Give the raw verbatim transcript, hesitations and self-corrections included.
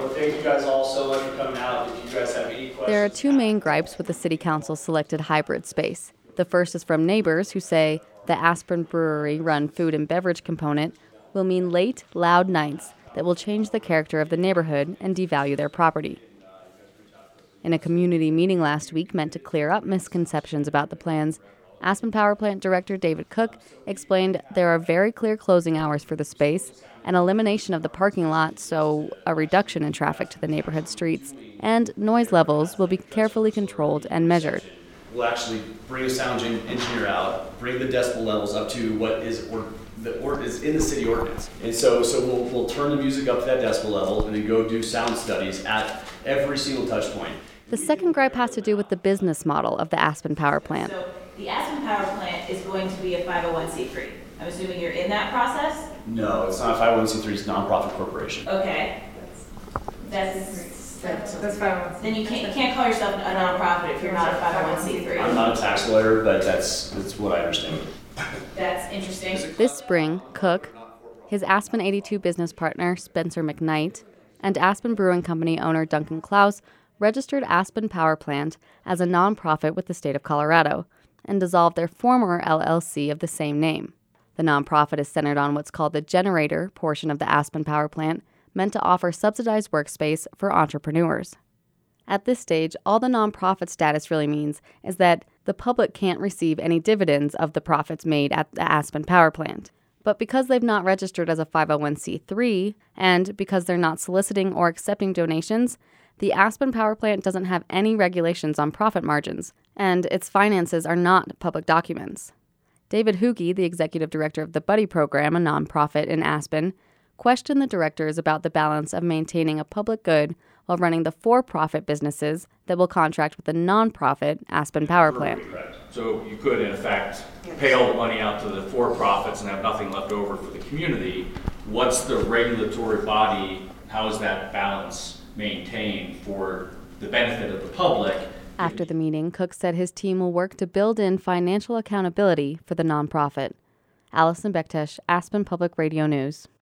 Well, thank you guys all so much for coming out. If you guys have any questions... There are two main gripes with the City Council's selected hybrid space. The first is from neighbors who say the Aspen Brewery-run food and beverage component will mean late, loud nights that will change the character of the neighborhood and devalue their property. In a community meeting last week meant to clear up misconceptions about the plans, Aspen Power Plant Director David Cook explained there are very clear closing hours for the space, an elimination of the parking lot, so a reduction in traffic to the neighborhood streets, and noise levels will be carefully controlled and measured. We'll actually bring a sound engineer out, bring the decibel levels up to what is or, the or is in the city ordinance. And so, so we'll, we'll turn the music up to that decibel level and then go do sound studies at every single touch point. The second gripe has to do with the business model of the Aspen Power Plant. So the Aspen Power Plant is going to be a five oh one c three. I'm assuming you're in that process? No, it's not a five oh one c three, it's a nonprofit corporation. Okay. That's... That's, that's five oh one c three. Then you can't, you can't call yourself a nonprofit if you're not a five oh one c three. I'm not a tax lawyer, but that's, that's what I understand. That's interesting. This spring, Cook, his Aspen eighty-two business partner, Spencer McKnight, and Aspen Brewing Company owner Duncan Klaus registered Aspen Power Plant as a nonprofit with the state of Colorado and dissolved their former L L C of the same name. The nonprofit is centered on what's called the generator portion of the Aspen Power Plant, meant to offer subsidized workspace for entrepreneurs. At this stage, all the nonprofit status really means is that the public can't receive any dividends of the profits made at the Aspen Power Plant. But because they've not registered as a five oh one c three, and because they're not soliciting or accepting donations, the Aspen Power Plant doesn't have any regulations on profit margins, and its finances are not public documents. David Huge, the executive director of the Buddy Program, a nonprofit in Aspen, questioned the directors about the balance of maintaining a public good while running the for-profit businesses that will contract with the nonprofit Aspen Power Plant. So you could, in effect, pay all the money out to the for-profits and have nothing left over for the community. What's the regulatory body? How is that balance maintained for the benefit of the public? After the meeting, Cook said his team will work to build in financial accountability for the nonprofit. Allison Bektesh, Aspen Public Radio News.